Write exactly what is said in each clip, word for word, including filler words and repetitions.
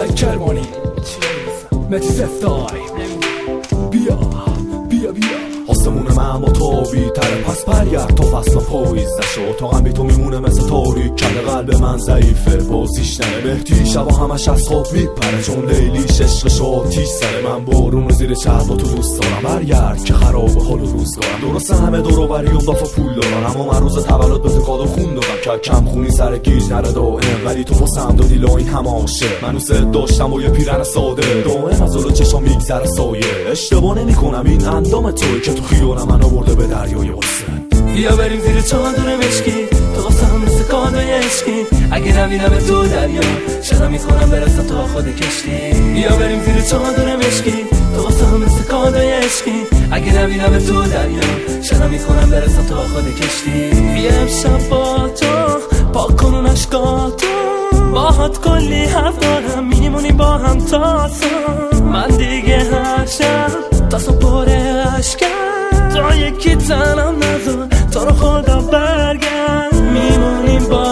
سعید کرمانی متی سفتای بیا بیا بیا آسمون من با تابی تره پس برگرد تا فصل پاییز نشو تا هم بی تو میمونه مثل تاریک کل قلب من ضعیفه بازیش نره بهتی شبا همش از خواب میپره چون لیلیش عشقش آتیش سره من بارون زیر چرخ با تو دوست دارم برگرد که خراب حال و روزگارم درسته همه دوروبری و دافا پول دارن اما من روز تولد به تو کادو خون دادم که کم خونی سر گیج نره دائم ولی تو واسم دادی لاین هم عاشق من دوست داشتم و یه پیرن ساده دائم از جلو چشام میگذره سایه اشتباه نمی‌کنم این اندام تویی که تو خیالم من آورده به دریای حسن بیا بریم زیر چادر مشکی تو واسم مثل کادوی عشقی اگه نبینم تو دریا شدم میخونم برسم تا خود کشتی بیا بریم زیر چادر مشکی تو واسم مثل کادوی عشقی اگه نبینم تو دریا شدم میخونم برسم تا خود کشتی بیا امشب با تو پاک کنون اشکاتو باهات کلی حرف دارم میمونیم با هم تا من دیگه هر شب تا صبح عشقم تا یکی تنم نذار تا رو خدا برگرد میمونیم با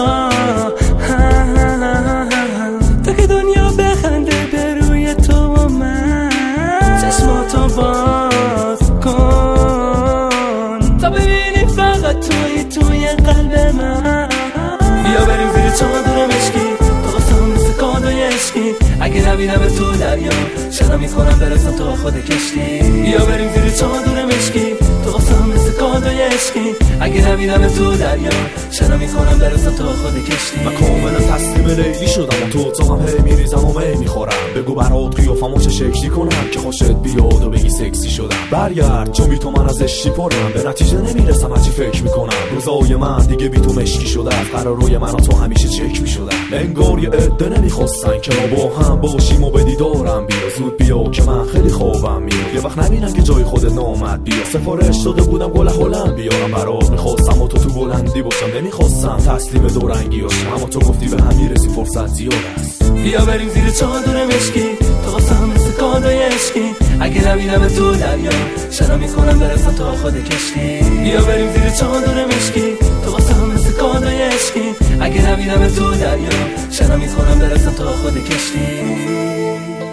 هم تا که دنیا بخنده به روی تو و من چشماتو باز کن تا ببینی فقط توی توی قلب من بیا بریم زیر چادر مشکی تو واسم مثل کادوی عشقی اگه نبینم تو دریا شدم میخونم برسم تا خود کشتی بیا بریم زیر چادر مشکی تو واسم مثل کادوی عشقی اگه نبینم تو دریا شدم میخونم برسم تا خود کشتی من کاملا تسلیم لیلی شدم و تو تو هم هی میریزم و می میخورم بگو برات قیافمو چه شکلی کنم که خوشت بیاد و بگی سکسی شدم برگرد چون بی تو من از عشقی پرم به نتیجه نمیرسم هرچی فکر میکنم روزای من دیگه بی تو مشکی شده از قرار روی من و تو همیشه چک میشدم انگار یه عده نمیخواستن که ما با هم باشیم و به دیدارم بیا زود بیا که من خیلی خوابم میاد یه وقت نبینم که جای خودت نامد بیا سفارش داده بودم گل هلند بیارم برات میخواستم و تو تو بلندی باشم نمیخواستم تسلیم دورنگی باشم اما تو گفتی به هم میرسی فرصت زیاد است بیا بریم زیر چادر مشکی تو واسم مثل کادوی عشقی اگه نبینم تو دریا شدم میخونم برسم تا خود کشتی بیا بریم زیر چادر مشکی تو واسم مثل کادوی عشقی اگه نبینم تو دریا شدم میخونم برسم تا خود کشتی